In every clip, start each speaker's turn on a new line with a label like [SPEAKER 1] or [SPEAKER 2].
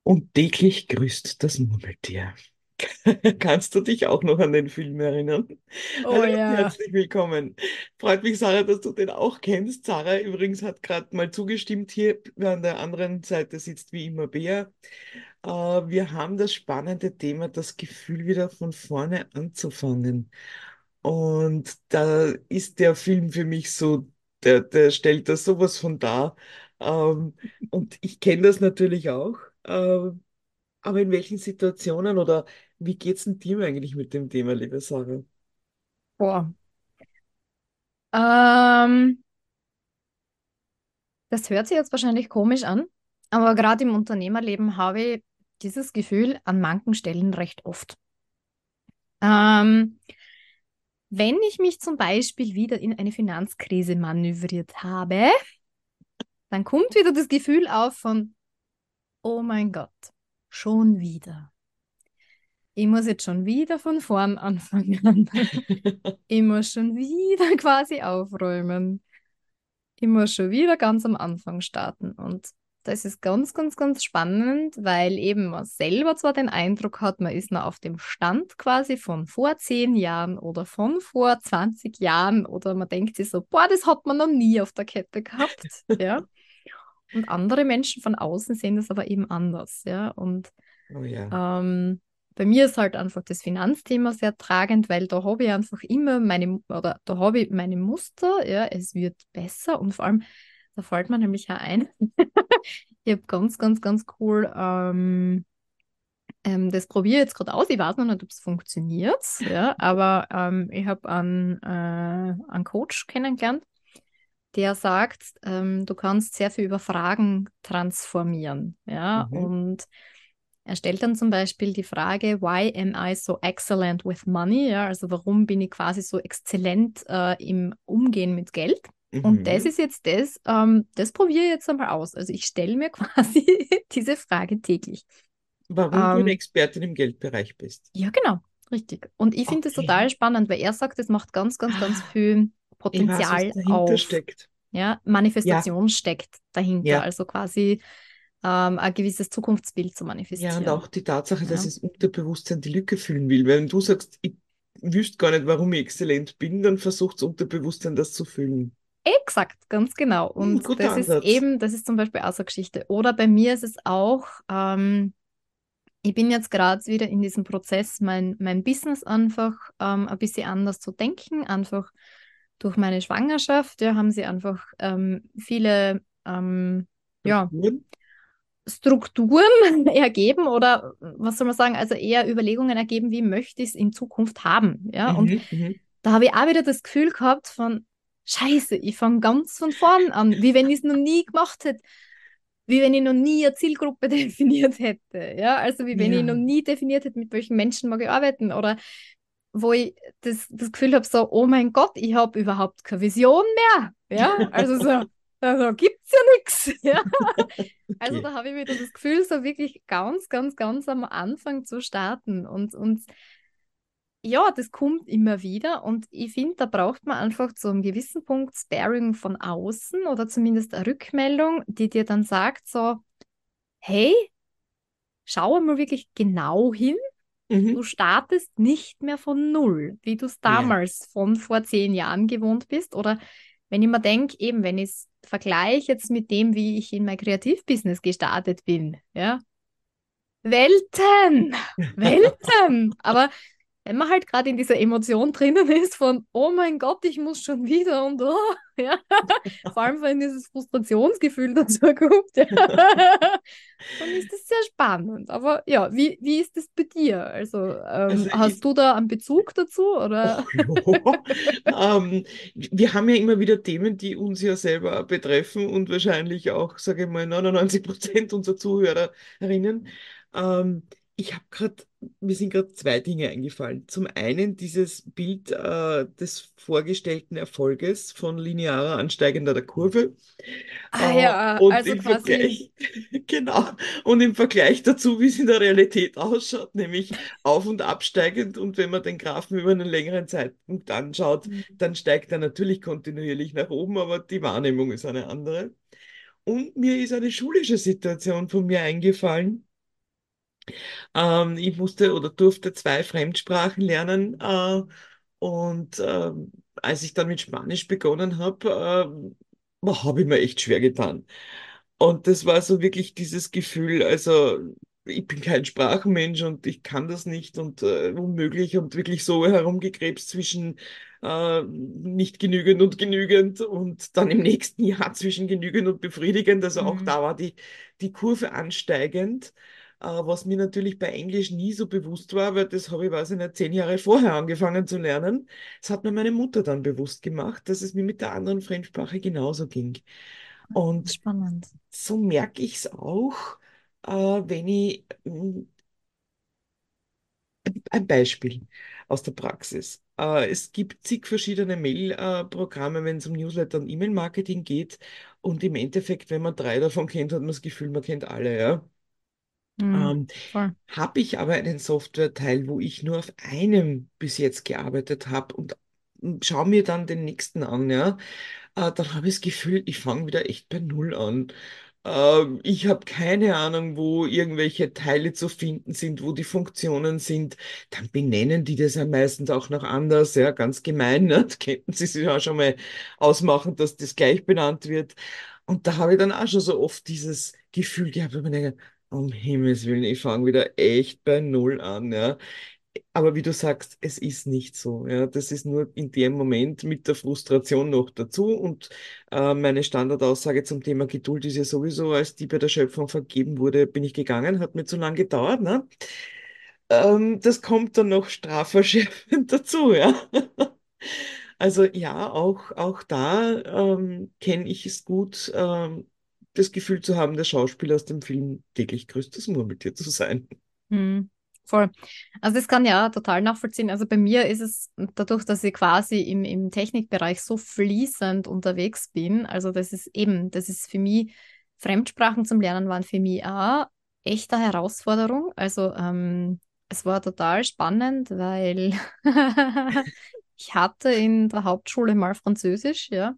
[SPEAKER 1] Und täglich grüßt das Murmeltier. Kannst du dich auch noch an den Film erinnern?
[SPEAKER 2] Oh
[SPEAKER 1] Hallo und
[SPEAKER 2] ja.
[SPEAKER 1] herzlich willkommen. Freut mich, Sarah, dass du den auch kennst. Sarah übrigens hat gerade mal zugestimmt. Hier an der anderen Seite sitzt wie immer Bea. Wir haben das spannende Thema, das Gefühl wieder von vorne anzufangen. Und da ist der Film für mich so, der stellt das sowas von dar. Ähm, und ich kenne das natürlich auch. Aber in welchen Situationen oder wie geht's denn dir eigentlich mit dem Thema, liebe Sarah?
[SPEAKER 2] Boah. Ähm, Das hört sich jetzt wahrscheinlich komisch an, aber gerade im Unternehmerleben habe ich dieses Gefühl an manchen Stellen recht oft. Ähm, Wenn ich mich zum Beispiel wieder in eine Finanzkrise manövriert habe, dann kommt wieder das Gefühl auf von, oh mein Gott, schon wieder. Ich muss jetzt schon wieder von vorn anfangen. Ich muss schon wieder quasi aufräumen. Ich muss schon wieder ganz am Anfang starten. Und das ist ganz, ganz, ganz spannend, weil eben man selber zwar den Eindruck hat, man ist noch auf dem Stand quasi von vor 10 Jahren oder von vor 20 Jahren oder man denkt sich so, boah, das hat man noch nie auf der Kette gehabt, ja. Und andere Menschen von außen sehen das aber eben anders, ja. Und
[SPEAKER 1] Oh ja.
[SPEAKER 2] ähm, bei mir ist halt einfach das Finanzthema sehr tragend, weil da habe ich einfach immer oder da habe ich meine Muster, ja, es wird besser und vor allem, da fällt mir nämlich auch ein, ich habe ganz, ganz, ganz cool, das probiere ich jetzt gerade aus, ich weiß noch nicht, ob es funktioniert, ja, aber ich habe einen Coach kennengelernt, der sagt, du kannst sehr viel über Fragen transformieren, ja,
[SPEAKER 1] Mhm.
[SPEAKER 2] und er stellt dann zum Beispiel die Frage, why am I so excellent with money? Ja, also warum bin ich quasi so exzellent im Umgehen mit Geld? Und das
[SPEAKER 1] Mhm.
[SPEAKER 2] ist jetzt das probiere ich jetzt einmal aus. Also ich stelle mir quasi diese Frage täglich.
[SPEAKER 1] Warum du eine
[SPEAKER 2] Ähm,
[SPEAKER 1] Expertin im Geldbereich bist.
[SPEAKER 2] ja, genau, richtig. Und ich finde es total
[SPEAKER 1] Okay.
[SPEAKER 2] spannend, weil er sagt, es macht ganz, ganz, ganz
[SPEAKER 1] Ah,
[SPEAKER 2] viel
[SPEAKER 1] ich weiß, was
[SPEAKER 2] Potenzial
[SPEAKER 1] dahinter
[SPEAKER 2] auf.
[SPEAKER 1] steckt.
[SPEAKER 2] Ja,
[SPEAKER 1] Ja,
[SPEAKER 2] Manifestation steckt dahinter,
[SPEAKER 1] ja.
[SPEAKER 2] also quasi ein gewisses Zukunftsbild zu
[SPEAKER 1] Ja, und
[SPEAKER 2] manifestieren.
[SPEAKER 1] auch die Tatsache, dass
[SPEAKER 2] Ja.
[SPEAKER 1] das Unterbewusstsein die Lücke füllen will. Wenn du sagst, ich wüsste gar nicht, warum ich exzellent bin, dann versucht das Unterbewusstsein das zu füllen.
[SPEAKER 2] Exakt, ganz genau. Und
[SPEAKER 1] Guter
[SPEAKER 2] das ist
[SPEAKER 1] Ansatz.
[SPEAKER 2] eben, das ist zum Beispiel auch so eine Geschichte. Oder bei mir ist es auch, ich bin jetzt gerade wieder in diesem Prozess, mein Business einfach ein bisschen anders zu denken. Einfach durch meine Schwangerschaft, ja, haben sie einfach viele ja,
[SPEAKER 1] Strukturen.
[SPEAKER 2] Strukturen ergeben oder was soll man sagen, also eher Überlegungen ergeben, wie möchte ich es in Zukunft haben. Ja, und
[SPEAKER 1] Mhm, mhm.
[SPEAKER 2] da habe ich auch wieder das Gefühl gehabt von, Scheiße, ich fange ganz von vorn an, wie wenn ich es noch nie gemacht hätte, wie wenn ich noch nie eine Zielgruppe definiert hätte. Ja, also wie wenn ich noch
[SPEAKER 1] Ja.
[SPEAKER 2] nie definiert hätte, mit welchen Menschen mag ich arbeiten oder wo ich das Gefühl habe, so, oh mein Gott, ich habe überhaupt keine Vision mehr. Ja, also so, also gibt es ja nichts. Ja, also
[SPEAKER 1] Okay.
[SPEAKER 2] da habe ich wieder das Gefühl, so wirklich ganz, ganz, ganz am Anfang zu starten und ja, das kommt immer wieder und ich finde, da braucht man einfach zu einem gewissen Punkt Sparing von außen oder zumindest eine Rückmeldung, die dir dann sagt so, hey, schau mal wirklich genau hin, du
[SPEAKER 1] Mhm.
[SPEAKER 2] startest nicht mehr von null, wie du es
[SPEAKER 1] Ja.
[SPEAKER 2] damals von vor 10 Jahren gewohnt bist oder wenn ich mir denke, eben wenn ich es vergleiche jetzt mit dem, wie ich in mein Kreativbusiness gestartet bin, ja, Welten, Welten, aber wenn man halt gerade in dieser Emotion drinnen ist von, oh mein Gott, ich muss schon wieder und oh, ja, vor allem wenn dieses Frustrationsgefühl dazu kommt, ja, dann ist das sehr spannend. Aber ja, wie ist das bei dir? Also
[SPEAKER 1] Also
[SPEAKER 2] hast
[SPEAKER 1] ich,
[SPEAKER 2] du da einen Bezug dazu oder?
[SPEAKER 1] Och ja. Wir haben ja immer wieder Themen, die uns ja selber betreffen und wahrscheinlich auch, sage ich mal, 99% unserer Zuhörerinnen. Ähm, ich habe gerade, mir sind gerade zwei Dinge eingefallen. Zum einen dieses Bild des vorgestellten Erfolges von linearer ansteigender der Kurve.
[SPEAKER 2] Ah ja,
[SPEAKER 1] Und
[SPEAKER 2] also
[SPEAKER 1] im
[SPEAKER 2] quasi.
[SPEAKER 1] Vergleich, genau, und im Vergleich dazu, wie es in der Realität ausschaut, nämlich auf- und absteigend. Und wenn man den Graphen über einen längeren Zeitpunkt anschaut, dann steigt er natürlich kontinuierlich nach oben, aber die Wahrnehmung ist eine andere. Und mir ist eine schulische Situation von mir eingefallen. Ich musste oder durfte zwei Fremdsprachen lernen. Und als ich dann mit Spanisch begonnen habe, habe ich mir echt schwer getan. Und das war so wirklich dieses Gefühl, also ich bin kein Sprachenmensch und ich kann das nicht und unmöglich und wirklich so herumgekrebst zwischen nicht genügend und genügend und dann im nächsten Jahr zwischen genügend und befriedigend. Also auch
[SPEAKER 2] Mhm.
[SPEAKER 1] da war die Kurve ansteigend, was mir natürlich bei Englisch nie so bewusst war, weil das habe ich, weiß ich nicht, 10 Jahre vorher angefangen zu lernen. Das hat mir meine Mutter dann bewusst gemacht, dass es mir mit der anderen Fremdsprache genauso ging. Und
[SPEAKER 2] Spannend.
[SPEAKER 1] so merke ich es auch, wenn ich ein Beispiel aus der Praxis. Es gibt zig verschiedene Mail-Programme, wenn es um Newsletter und E-Mail-Marketing geht. Und im Endeffekt, wenn man drei davon kennt, hat man das Gefühl, man kennt alle, ja.
[SPEAKER 2] Mhm.
[SPEAKER 1] Ähm,
[SPEAKER 2] Voll.
[SPEAKER 1] Habe ich aber einen Softwareteil, wo ich nur auf einem bis jetzt gearbeitet habe und schaue mir dann den nächsten an, ja, dann habe ich das Gefühl, ich fange wieder echt bei Null an. Ich habe keine Ahnung, wo irgendwelche Teile zu finden sind, wo die Funktionen sind. Dann benennen die das ja meistens auch noch anders, ja, ganz gemein, ne? Da könnten sie sich ja schon mal ausmachen, dass das gleich benannt wird. Und da habe ich dann auch schon so oft dieses Gefühl gehabt, wo ich mir denke, um Himmels Willen, ich fange wieder echt bei Null an, ja. Aber wie du sagst, es ist nicht so. Ja, das ist nur in dem Moment mit der Frustration noch dazu. Und meine Standardaussage zum Thema Geduld ist ja sowieso, als die bei der Schöpfung vergeben wurde, bin ich gegangen, hat mir zu lange gedauert. Ne? Das kommt dann noch strafverschärfend dazu. Ja? Also ja, auch da kenne ich es gut, das Gefühl zu haben, der Schauspieler aus dem Film täglich grüßt das Murmeltier zu sein.
[SPEAKER 2] Mhm. Voll. Also das kann ja total nachvollziehen. Also bei mir ist es dadurch, dass ich quasi im Technikbereich so fließend unterwegs bin, also das ist eben, das ist für mich, Fremdsprachen zum Lernen waren für mich auch echte Herausforderung. Also es war total spannend, weil ich hatte in der Hauptschule mal Französisch, ja.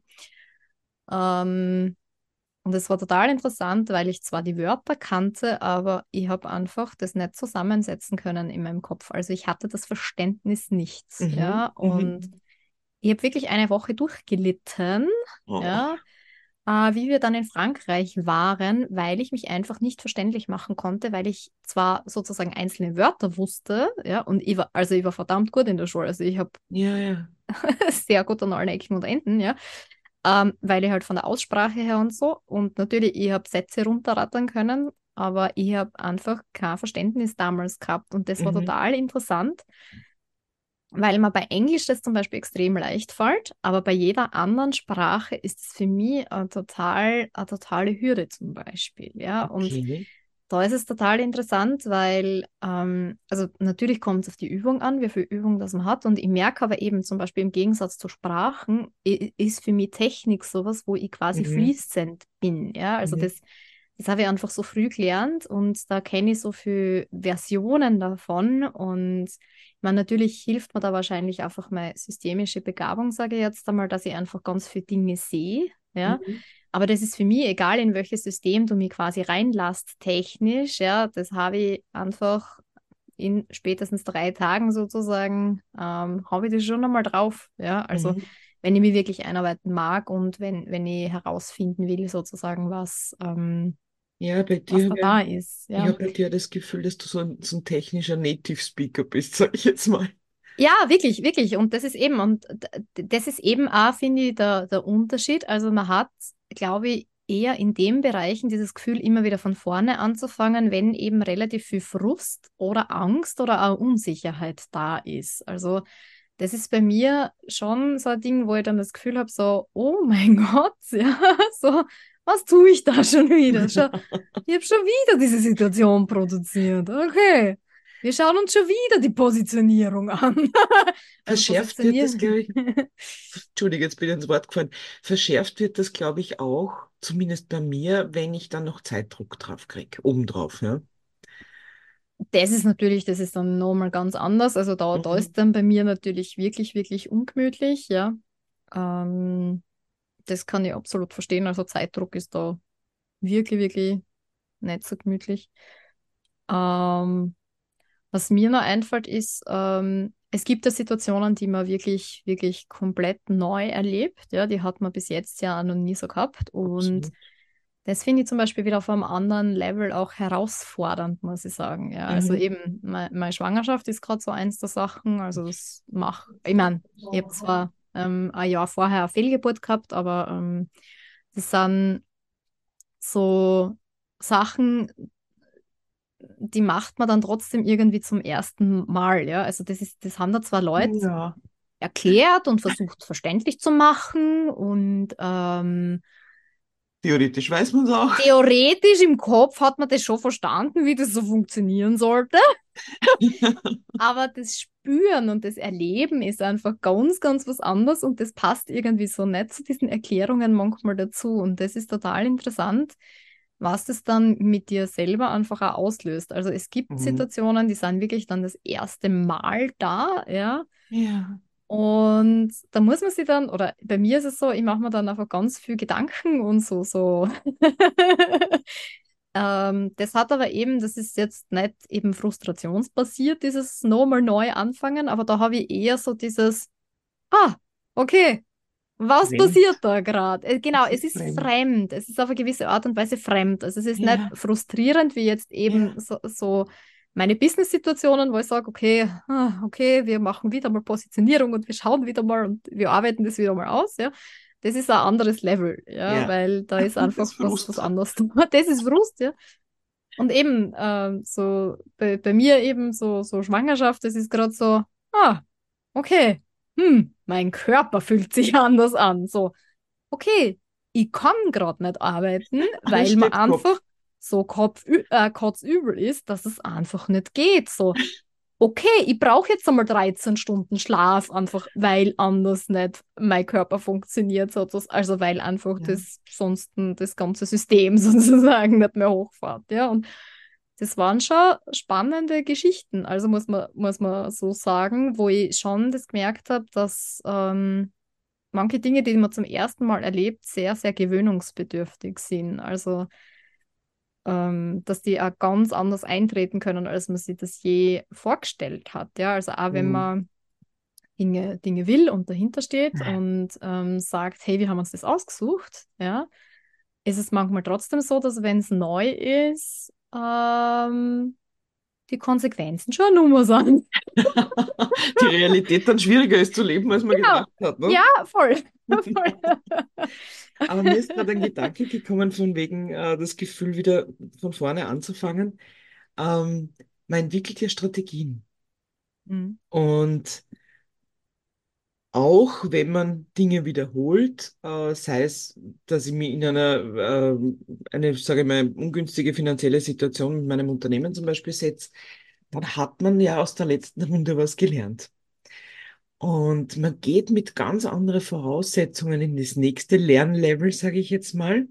[SPEAKER 2] Ähm, und es war total interessant, weil ich zwar die Wörter kannte, aber ich habe einfach das nicht zusammensetzen können in meinem Kopf. Also ich hatte das Verständnis nicht,
[SPEAKER 1] Mhm,
[SPEAKER 2] ja. Und
[SPEAKER 1] mhm.
[SPEAKER 2] ich habe wirklich eine Woche durchgelitten,
[SPEAKER 1] Oh.
[SPEAKER 2] ja, wie wir dann in Frankreich waren, weil ich mich einfach nicht verständlich machen konnte, weil ich zwar sozusagen einzelne Wörter wusste, ja, und also ich war verdammt gut in der Schule. Also ich habe
[SPEAKER 1] Ja, ja.
[SPEAKER 2] sehr gut an allen Ecken und Enden, ja. Weil ich halt von der Aussprache her und so und natürlich, ich habe Sätze runterrattern können, aber ich habe einfach kein Verständnis damals gehabt und das war
[SPEAKER 1] Mhm.
[SPEAKER 2] total interessant, weil mir bei Englisch das zum Beispiel extrem leicht fällt, aber bei jeder anderen Sprache ist es für mich eine totale Hürde zum Beispiel, ja, und
[SPEAKER 1] Okay.
[SPEAKER 2] da ist es total interessant, weil, also natürlich kommt es auf die Übung an, wie viel Übung das man hat. Und ich merke aber eben zum Beispiel im Gegensatz zu Sprachen, ist für mich Technik sowas, wo ich quasi
[SPEAKER 1] Mhm.
[SPEAKER 2] fließend bin. Ja, also
[SPEAKER 1] Mhm.
[SPEAKER 2] das habe ich einfach so früh gelernt und da kenne ich so viele Versionen davon. Und man natürlich hilft mir da wahrscheinlich einfach meine systemische Begabung, sage ich jetzt einmal, dass ich einfach ganz viele Dinge sehe. Ja,
[SPEAKER 1] Mhm.
[SPEAKER 2] aber das ist für mich egal, in welches System du mich quasi reinlässt, technisch, ja, das habe ich einfach in spätestens 3 Tagen sozusagen, habe ich das schon einmal drauf, ja, also
[SPEAKER 1] Mhm.
[SPEAKER 2] wenn ich mich wirklich einarbeiten mag und wenn ich herausfinden will, sozusagen,
[SPEAKER 1] Ja, bei dir
[SPEAKER 2] was da
[SPEAKER 1] habe
[SPEAKER 2] da ist,
[SPEAKER 1] ich
[SPEAKER 2] ja.
[SPEAKER 1] hab bei dir das Gefühl, dass du so ein technischer Native Speaker bist, sag ich jetzt mal.
[SPEAKER 2] Ja, wirklich, wirklich. Und das ist eben auch, finde ich, der Unterschied. Also man hat, glaube ich, eher in den Bereichen dieses Gefühl, immer wieder von vorne anzufangen, wenn eben relativ viel Frust oder Angst oder auch Unsicherheit da ist. Also das ist bei mir schon so ein Ding, wo ich dann das Gefühl habe, so, oh mein Gott, ja, so, was tue ich da schon wieder? Ich habe schon wieder diese Situation produziert. Okay. Wir schauen uns schon wieder die Positionierung an. Also
[SPEAKER 1] Verschärft wird das,
[SPEAKER 2] positionieren.
[SPEAKER 1] glaube ich, Entschuldige, jetzt bin ich ins Wort gefallen. Verschärft wird das, glaube ich, auch, zumindest bei mir, wenn ich dann noch Zeitdruck drauf kriege, obendrauf, ja.
[SPEAKER 2] Das ist dann nochmal ganz anders. Also da
[SPEAKER 1] Mhm.
[SPEAKER 2] ist dann bei mir natürlich wirklich, wirklich ungemütlich, ja. Ähm, Das kann ich absolut verstehen. Also Zeitdruck ist da wirklich, wirklich nicht so gemütlich. Ähm, Was mir noch einfällt, ist, es gibt ja Situationen, die man wirklich, wirklich komplett neu erlebt. Ja, die hat man bis jetzt ja noch nie so gehabt. Und
[SPEAKER 1] Absolut.
[SPEAKER 2] das finde ich zum Beispiel wieder auf einem anderen Level auch herausfordernd, muss ich sagen. Ja, also
[SPEAKER 1] Mhm.
[SPEAKER 2] eben, meine Schwangerschaft ist gerade so eins der Sachen. Also ich meine, ich habe zwar ein Jahr vorher eine Fehlgeburt gehabt, aber das sind so Sachen, die macht man dann trotzdem irgendwie zum ersten Mal, ja. Also das haben da zwar Leute
[SPEAKER 1] Ja.
[SPEAKER 2] erklärt und versucht verständlich zu machen und
[SPEAKER 1] Theoretisch weiß man es auch.
[SPEAKER 2] theoretisch im Kopf hat man das schon verstanden, wie das so funktionieren sollte. Aber das Spüren und das Erleben ist einfach ganz, ganz was anderes und das passt irgendwie so nicht zu diesen Erklärungen manchmal dazu. Und das ist total interessant, was das dann mit dir selber einfach auch auslöst. Also es gibt
[SPEAKER 1] Mhm.
[SPEAKER 2] Situationen, die sind wirklich dann das erste Mal da, ja.
[SPEAKER 1] Ja.
[SPEAKER 2] Und da muss man sich dann, oder bei mir ist es so, ich mache mir dann einfach ganz viel Gedanken und so. Das hat aber eben, das ist jetzt nicht eben frustrationsbasiert, dieses nochmal neu anfangen, aber da habe ich eher so dieses, ah, okay, was passiert
[SPEAKER 1] Fremd.
[SPEAKER 2] da gerade? Genau,
[SPEAKER 1] Es
[SPEAKER 2] es
[SPEAKER 1] ist
[SPEAKER 2] ist
[SPEAKER 1] fremd.
[SPEAKER 2] fremd, es ist auf eine gewisse Art und Weise fremd. Also es ist nicht
[SPEAKER 1] Ja.
[SPEAKER 2] frustrierend wie jetzt eben
[SPEAKER 1] Ja.
[SPEAKER 2] so meine Business-Situationen, wo ich sage, okay, okay, wir machen wieder mal Positionierung und wir schauen wieder mal und wir arbeiten das wieder mal aus, ja. Das ist ein anderes Level, ja,
[SPEAKER 1] Ja.
[SPEAKER 2] weil da ist
[SPEAKER 1] Das
[SPEAKER 2] einfach
[SPEAKER 1] ist
[SPEAKER 2] was
[SPEAKER 1] Frust.
[SPEAKER 2] anderes. Das ist Frust, ja. Und eben, so bei mir eben so Schwangerschaft, das ist gerade so, okay, mein Körper fühlt sich anders an. So, okay, ich kann gerade nicht arbeiten,
[SPEAKER 1] Alles
[SPEAKER 2] weil man
[SPEAKER 1] steht
[SPEAKER 2] einfach
[SPEAKER 1] Kopf.
[SPEAKER 2] so kotzübel ist, dass es einfach nicht geht. So, okay, ich brauche jetzt einmal 13 Stunden Schlaf, einfach weil anders nicht mein Körper funktioniert, sozusagen. Also weil einfach
[SPEAKER 1] Ja.
[SPEAKER 2] das ganze System sozusagen nicht mehr hochfährt. Ja, und das waren schon spannende Geschichten. Also muss man so sagen, wo ich schon das gemerkt habe, dass manche Dinge, die man zum ersten Mal erlebt, sehr, sehr gewöhnungsbedürftig sind. Also, dass die auch ganz anders eintreten können, als man sich das je vorgestellt hat. Ja, also auch wenn
[SPEAKER 1] Mhm.
[SPEAKER 2] man Dinge will und dahinter steht und sagt, hey, wir haben uns das ausgesucht, ja, ist es manchmal trotzdem so, dass wenn es neu ist, die Konsequenzen schon eine Nummer sind.
[SPEAKER 1] Die Realität dann schwieriger ist zu leben, als man
[SPEAKER 2] Genau.
[SPEAKER 1] gedacht hat, ne?
[SPEAKER 2] Ja, voll. Voll.
[SPEAKER 1] Aber mir ist gerade ein Gedanke gekommen, von wegen das Gefühl, wieder von vorne anzufangen. Man entwickelt ja Strategien.
[SPEAKER 2] Mhm.
[SPEAKER 1] Und auch wenn man Dinge wiederholt, sei es, dass ich mich in eine, sage ich mal, ungünstige finanzielle Situation mit meinem Unternehmen zum Beispiel setze, dann hat man ja aus der letzten Runde was gelernt. Und man geht mit ganz anderen Voraussetzungen in das nächste Lernlevel, sage ich jetzt mal.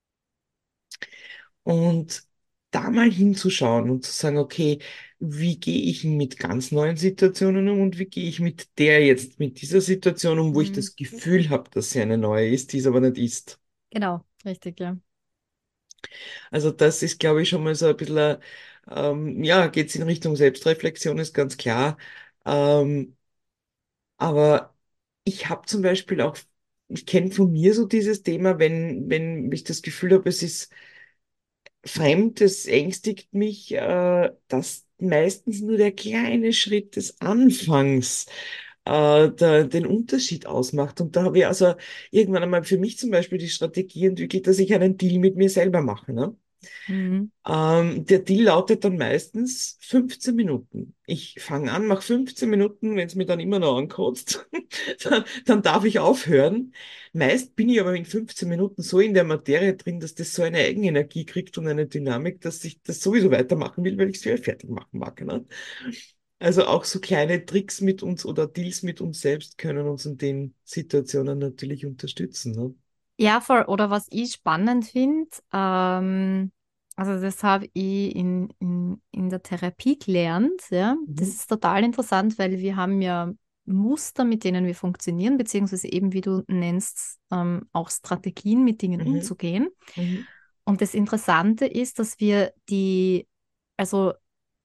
[SPEAKER 1] Und da mal hinzuschauen und zu sagen, okay, wie gehe ich mit ganz neuen Situationen um und wie gehe ich mit der jetzt, mit dieser Situation um, wo ich
[SPEAKER 2] Mhm.
[SPEAKER 1] das Gefühl habe, dass sie eine neue ist, die es aber nicht ist.
[SPEAKER 2] Genau, richtig, ja.
[SPEAKER 1] Also das ist, glaube ich, schon mal so ein bisschen, ja, geht es in Richtung Selbstreflexion, ist ganz klar. Ähm, aber ich habe zum Beispiel auch, ich kenne von mir so dieses Thema, wenn ich das Gefühl habe, es ist fremd, es ängstigt mich, dass meistens nur der kleine Schritt des Anfangs den Unterschied ausmacht. Und da habe ich also irgendwann einmal für mich zum Beispiel die Strategie entwickelt, dass ich einen Deal mit mir selber mache. Ne?
[SPEAKER 2] Mhm.
[SPEAKER 1] Der Deal lautet dann meistens 15 Minuten. Ich fange an, mache 15 Minuten, wenn es mir dann immer noch ankotzt, dann darf ich aufhören. Meist bin ich aber in 15 Minuten so in der Materie drin, dass das so eine Eigenenergie kriegt und eine Dynamik, dass ich das sowieso weitermachen will, weil ich es wieder fertig machen mag. Ne? Also auch so kleine Tricks mit uns oder Deals mit uns selbst können uns in den Situationen natürlich unterstützen. Ne?
[SPEAKER 2] Ja, voll. Oder was ich spannend finde, also das habe ich in der Therapie gelernt, ja. Das
[SPEAKER 1] Mhm.
[SPEAKER 2] ist total interessant, weil wir haben ja Muster, mit denen wir funktionieren, beziehungsweise eben, wie du nennst, auch Strategien, mit Dingen
[SPEAKER 1] Mhm.
[SPEAKER 2] umzugehen.
[SPEAKER 1] Mhm.
[SPEAKER 2] Und das Interessante ist, dass wir also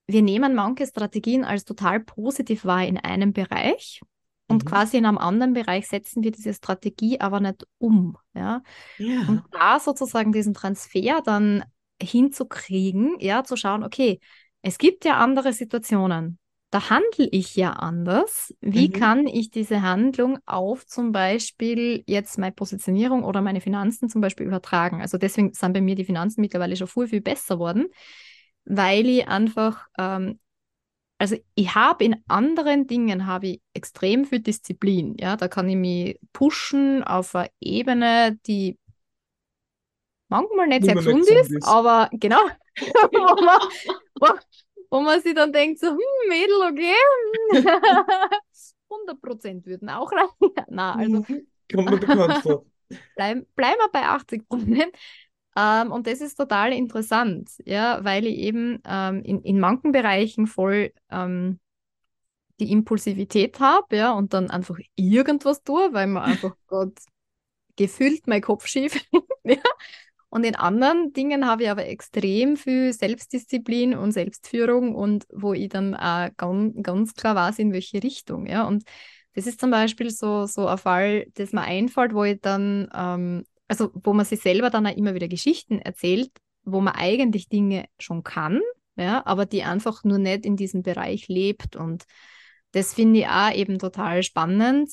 [SPEAKER 2] wir nehmen manche Strategien als total positiv wahr in einem Bereich und
[SPEAKER 1] Mhm.
[SPEAKER 2] quasi in einem anderen Bereich setzen wir diese Strategie aber nicht um. Ja? Und
[SPEAKER 1] Ja.
[SPEAKER 2] da sozusagen diesen Transfer dann hinzukriegen, ja, zu schauen, okay, es gibt ja andere Situationen. Da handle ich ja anders. Wie
[SPEAKER 1] Mhm.
[SPEAKER 2] kann ich diese Handlung auf zum Beispiel jetzt meine Positionierung oder meine Finanzen zum Beispiel übertragen? Also deswegen sind bei mir die Finanzen mittlerweile schon viel, viel besser worden, weil ich einfach, also ich habe in anderen Dingen habe ich extrem viel Disziplin. Ja, da kann ich mich pushen auf einer Ebene, die manchmal nicht
[SPEAKER 1] Nicht
[SPEAKER 2] sehr
[SPEAKER 1] mehr, mehr
[SPEAKER 2] gesund
[SPEAKER 1] gesund
[SPEAKER 2] ist,
[SPEAKER 1] ist.
[SPEAKER 2] aber genau, wo man, wo, wo man sich dann denkt, so, Mädel, okay, 100% würden auch reichen. Na, also
[SPEAKER 1] Mhm. Kommt mir bekannt vor.
[SPEAKER 2] bleiben wir bei 80%. Und das ist total interessant, ja, weil ich eben in manchen Bereichen voll die Impulsivität habe, ja, und dann einfach irgendwas tue, weil man einfach gerade gefühlt mein Kopf schief ist, ja. Und in anderen Dingen habe ich aber extrem viel Selbstdisziplin und Selbstführung und wo ich dann auch ganz klar weiß, in welche Richtung. Ja? Und das ist zum Beispiel so ein Fall, das mir einfällt, wo ich dann, also wo man sich selber dann auch immer wieder Geschichten erzählt, wo man eigentlich Dinge schon kann, ja, aber die einfach nur nicht in diesem Bereich lebt. Und das finde ich auch eben total spannend.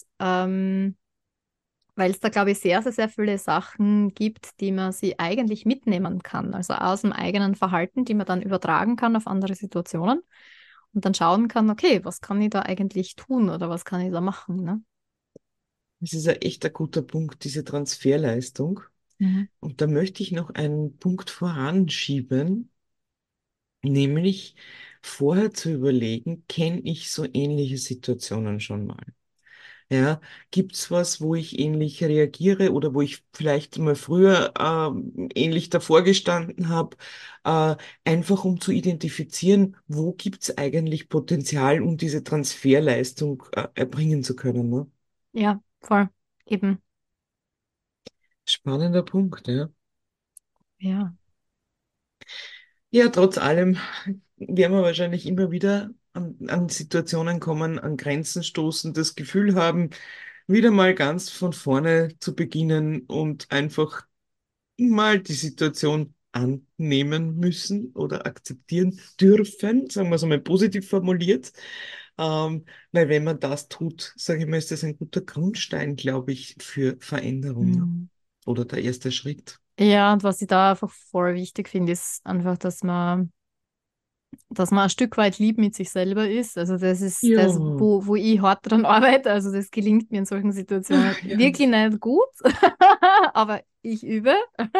[SPEAKER 2] Weil es da, glaube ich, sehr, sehr, sehr viele Sachen gibt, die man sie eigentlich mitnehmen kann. Also aus dem eigenen Verhalten, die man dann übertragen kann auf andere Situationen und dann schauen kann, okay, was kann ich da eigentlich tun oder was kann ich da machen, ne?
[SPEAKER 1] Das ist ein echter guter Punkt, diese Transferleistung.
[SPEAKER 2] Mhm.
[SPEAKER 1] Und da möchte ich noch einen Punkt voranschieben, nämlich vorher zu überlegen, kenne ich so ähnliche Situationen schon mal? Ja, gibt's was, wo ich ähnlich reagiere oder wo ich vielleicht mal früher ähnlich davor gestanden habe, äh, einfach um zu identifizieren, wo gibt's eigentlich Potenzial, um diese Transferleistung erbringen zu können, ne?
[SPEAKER 2] Ja, voll. Eben.
[SPEAKER 1] Spannender Punkt, ja.
[SPEAKER 2] Ja.
[SPEAKER 1] Ja, trotz allem werden wir wahrscheinlich immer wieder an Situationen kommen, an Grenzen stoßen, das Gefühl haben, wieder mal ganz von vorne zu beginnen und einfach mal die Situation annehmen müssen oder akzeptieren dürfen, sagen wir es einmal positiv formuliert. Weil wenn man das tut, sage ich mal, ist das ein guter Grundstein, glaube ich, für Veränderung, ne?
[SPEAKER 2] Mhm.
[SPEAKER 1] Oder der erste Schritt.
[SPEAKER 2] Ja, und was ich da einfach voll wichtig finde, ist einfach, dass man ein Stück weit lieb mit sich selber ist. Also das ist
[SPEAKER 1] Ja,
[SPEAKER 2] das, wo ich hart dran arbeite. Also das gelingt mir in solchen Situationen
[SPEAKER 1] ach ja.
[SPEAKER 2] wirklich nicht gut, aber ich übe.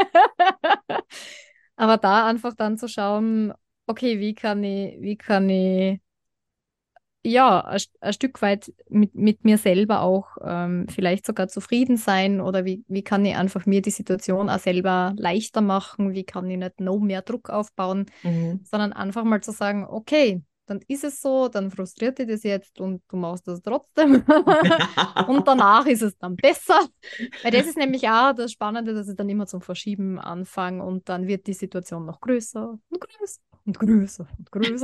[SPEAKER 2] Aber da einfach dann zu schauen, okay, wie kann ich ja, ein Stück weit mit mir selber auch vielleicht sogar zufrieden sein oder wie kann ich einfach mir die Situation auch selber leichter machen, wie kann ich nicht noch mehr Druck aufbauen,
[SPEAKER 1] Mhm.
[SPEAKER 2] sondern einfach mal zu sagen, okay, dann ist es so, dann frustriert dich das jetzt und du machst das trotzdem und danach ist es dann besser, weil das ist nämlich auch das Spannende, dass ich dann immer zum Verschieben anfange und dann wird die Situation noch größer und größer und größer und größer.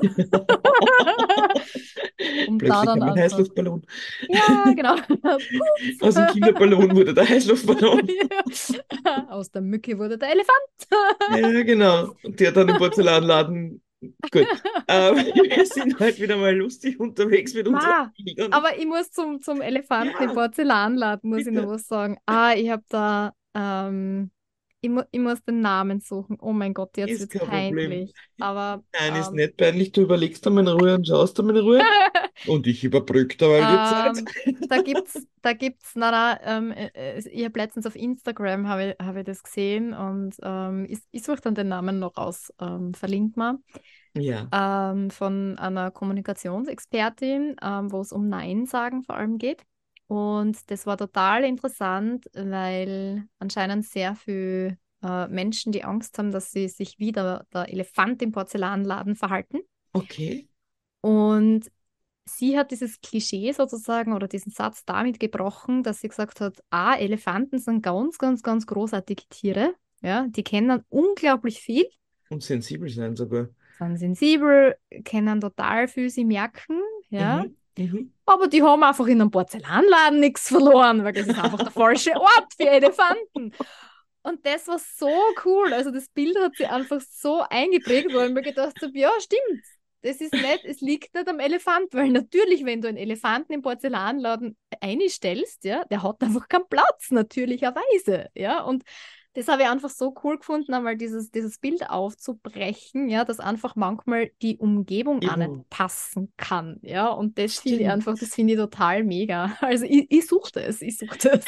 [SPEAKER 2] Und da
[SPEAKER 1] Plötzlich
[SPEAKER 2] dann
[SPEAKER 1] haben wir einen
[SPEAKER 2] einfach,
[SPEAKER 1] Heißluftballon.
[SPEAKER 2] ja, genau. Pups.
[SPEAKER 1] Aus dem Kinderballon wurde der Heißluftballon.
[SPEAKER 2] Ja. Aus der Mücke wurde der Elefant.
[SPEAKER 1] Ja, genau. Und der dann im Porzellanladen. Gut. Wir sind heute wieder mal lustig unterwegs mit unseren
[SPEAKER 2] Ma,
[SPEAKER 1] Bildern.
[SPEAKER 2] aber ich muss zum Elefanten im
[SPEAKER 1] Ja,
[SPEAKER 2] Porzellanladen, muss ich noch
[SPEAKER 1] bitte.
[SPEAKER 2] was sagen. Ich habe da, ich muss den Namen suchen. Oh mein Gott, jetzt
[SPEAKER 1] Ist
[SPEAKER 2] wird's
[SPEAKER 1] kein Problem.
[SPEAKER 2] peinlich. Aber
[SPEAKER 1] Nein, ist nicht peinlich. Du überlegst einmal in Ruhe und schaust einmal in Ruhe. Und ich überbrücke derweil die Zeit.
[SPEAKER 2] Ähm, na, na, ich habe letztens auf Instagram habe ich das gesehen und ich suche dann den Namen noch aus, verlinkt mal,
[SPEAKER 1] Ja,
[SPEAKER 2] von einer Kommunikationsexpertin, wo es um Nein sagen vor allem geht. Und das war total interessant, weil anscheinend sehr viele Menschen die Angst haben, dass sie sich wie der Elefant im Porzellanladen verhalten.
[SPEAKER 1] okay.
[SPEAKER 2] Und sie hat dieses Klischee sozusagen oder diesen Satz damit gebrochen, dass sie gesagt hat, Elefanten sind ganz, ganz, ganz großartige Tiere. Ja, die kennen unglaublich viel.
[SPEAKER 1] Und sensibel sein sogar.
[SPEAKER 2] sind sensibel, können total viel sie merken, ja.
[SPEAKER 1] Mhm. Mhm.
[SPEAKER 2] Aber die haben einfach in einem Porzellanladen nichts verloren, weil das ist einfach der falsche Ort für Elefanten. Und das war so cool. Also das Bild hat sich einfach so eingeprägt, weil ich mir gedacht habe, ja, stimmt. Das ist nicht, es liegt nicht am Elefant, weil natürlich, wenn du einen Elefanten im Porzellanladen einstellst, ja, der hat einfach keinen Platz, natürlicherweise, ja. Und das habe ich einfach so cool gefunden, einmal dieses Bild aufzubrechen, ja, dass einfach manchmal die Umgebung auch nicht
[SPEAKER 1] Eben,
[SPEAKER 2] passen kann, ja. Und das finde ich
[SPEAKER 1] stimmt.
[SPEAKER 2] einfach, das finde ich total mega. Also ich suche das, ich suche das.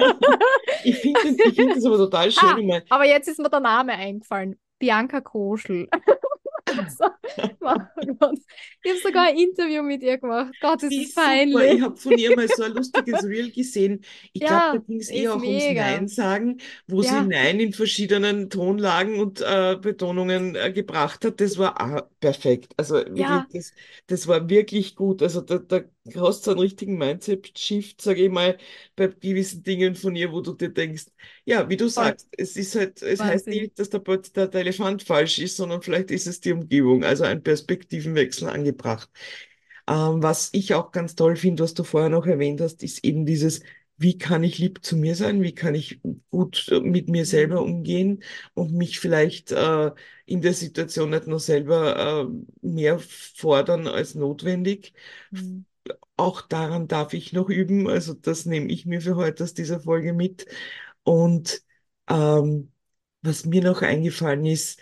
[SPEAKER 1] Ich find das aber total schön.
[SPEAKER 2] Ha,
[SPEAKER 1] Ich mein,
[SPEAKER 2] aber jetzt ist mir der Name eingefallen. Bianca Koschel. So, oh Gott. Ich habe sogar ein Interview mit ihr gemacht. Gott, ist
[SPEAKER 1] die
[SPEAKER 2] das
[SPEAKER 1] ist super. Ich
[SPEAKER 2] peinlich.
[SPEAKER 1] habe von ihr mal so ein lustiges Reel gesehen. Ich glaube, da
[SPEAKER 2] Ja,
[SPEAKER 1] ging es eher
[SPEAKER 2] ist
[SPEAKER 1] auch ums
[SPEAKER 2] mega.
[SPEAKER 1] Nein sagen, wo sie
[SPEAKER 2] Ja,
[SPEAKER 1] Nein in verschiedenen Tonlagen und Betonungen gebracht hat. Das war perfekt. Also wirklich,
[SPEAKER 2] ja,
[SPEAKER 1] das war wirklich gut. Also da hast du einen richtigen Mindset-Shift, sage ich mal, bei gewissen Dingen von ihr, wo du dir denkst, ja, wie du
[SPEAKER 2] voll
[SPEAKER 1] sagst, es ist halt, es heißt
[SPEAKER 2] Wahnsinn.
[SPEAKER 1] nicht, dass der Elefant falsch ist, sondern vielleicht ist es die Umgebung. Also ein Perspektivenwechsel angebracht. Was ich auch ganz toll finde, was du vorher noch erwähnt hast, ist eben dieses, wie kann ich lieb zu mir sein, wie kann ich gut mit mir selber
[SPEAKER 2] Mhm.
[SPEAKER 1] umgehen und mich vielleicht in der Situation nicht nur selber mehr fordern als notwendig.
[SPEAKER 2] Mhm.
[SPEAKER 1] Auch daran darf ich noch üben, also das nehme ich mir für heute aus dieser Folge mit. Und ähm, was mir noch eingefallen ist,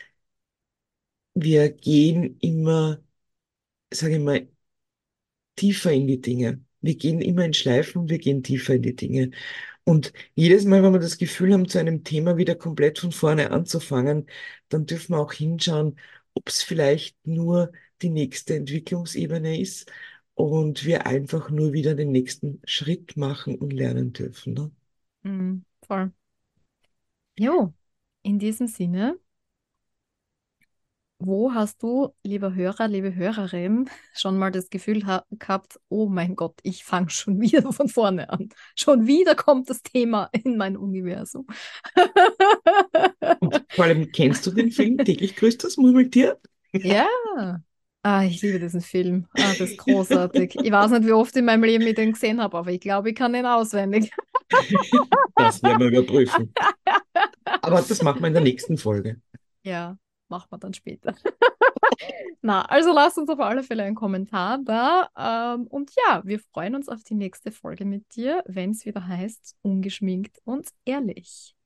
[SPEAKER 1] wir gehen immer, sage ich mal, tiefer in die Dinge. Wir gehen immer in Schleifen und wir gehen tiefer in die Dinge. Und jedes Mal, wenn wir das Gefühl haben, zu einem Thema wieder komplett von vorne anzufangen, dann dürfen wir auch hinschauen, ob es vielleicht nur die nächste Entwicklungsebene ist und wir einfach nur wieder den nächsten Schritt machen und lernen dürfen. Ne?
[SPEAKER 2] Mhm. Voll. Jo, in diesem Sinne, wo hast du, lieber Hörer, liebe Hörerin, schon mal das Gefühl gehabt, oh mein Gott, ich fange schon wieder von vorne an. Schon wieder kommt das Thema in mein Universum.
[SPEAKER 1] Und vor allem, kennst du den Film Täglich grüßt das Murmeltier?
[SPEAKER 2] Ja. Ah, ich liebe diesen Film. Ah, das ist großartig. Ich weiß nicht, wie oft in meinem Leben ich den gesehen habe, aber ich glaube, ich kann ihn auswendig.
[SPEAKER 1] Das werden wir überprüfen. Aber das machen wir in der nächsten Folge.
[SPEAKER 2] Ja, machen wir dann später. Na, also lasst uns auf alle Fälle einen Kommentar da. Und ja, wir freuen uns auf die nächste Folge mit dir, wenn es wieder heißt, ungeschminkt und ehrlich.